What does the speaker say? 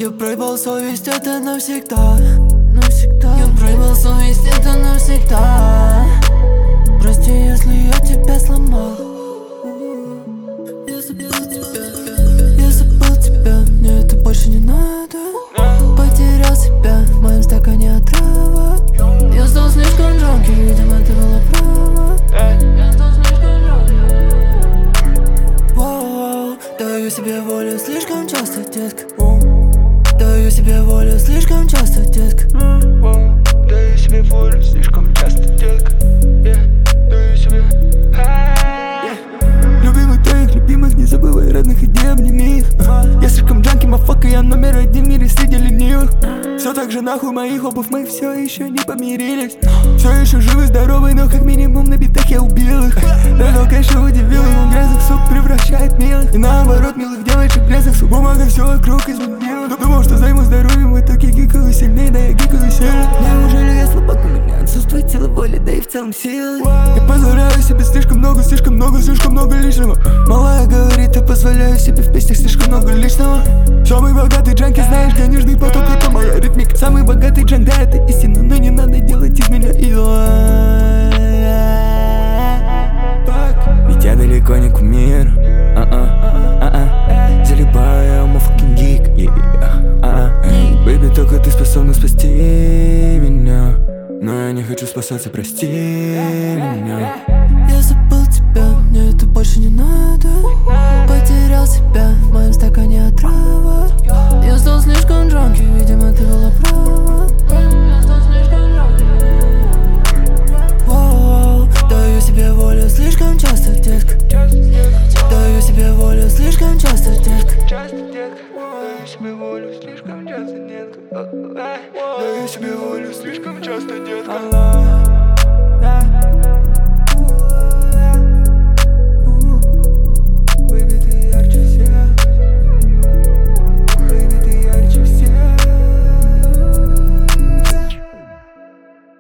Я проебал совесть, это навсегда. Я проебал совесть, это навсегда. Прости, если я тебя сломал. Я забыл тебя, мне это больше не надо. Потерял себя, в моем стакане отрава. Я стал слишком громкий, видимо, ты была права. Я стал слишком громкий. Воу, даю себе волю слишком часто, детка. Даю себе волю слишком часто, детка. Даю себе волю слишком часто, детка. Даю себе. Любимых твоих любимых, не забывай родных, иди обними их. Я слишком джанки, мафака, я номер один в мире среди ленивых. Все так же нахуй моих обувь, мы все еще не помирились. Все еще живы, здоровы, но как минимум на битах я убил их. Дорога, конечно, удивил, он грязных сук превращает милых. И наоборот, милых девочек грязных сук. Бумага все вокруг изменила. Думал, что займу здоровьем, в итоге гикаю сильнее, да я гикаю сильно. Неужели я слабак, у меня отсутствует сила воли, да и в целом силы. Я позволяю себе слишком много лишнего. Малая говорит, я позволяю себе в песнях слишком много личного. Самый богатый джанки, знаешь, денежный поток, это моя ритмика. Самый богатый джанк, да, это истина, но не надо делать из меня идола. Ведь я далеко не кумир. Залипаю, I'm a fucking geek, Baby, только ты способна спасти меня. Но я не хочу спасаться, прости меня. Я забыл тебя, мне это больше не надо. Потерял себя, в моем стакане отрава. Я стал слишком громкий, видимо, ты была права. Я стал слишком громкий. Воу, даю себе волю слишком часто, детка. Даю себе волю слишком часто, детка. Даю себе волю слишком часто, детка. Даю себе волю слишком часто, детка.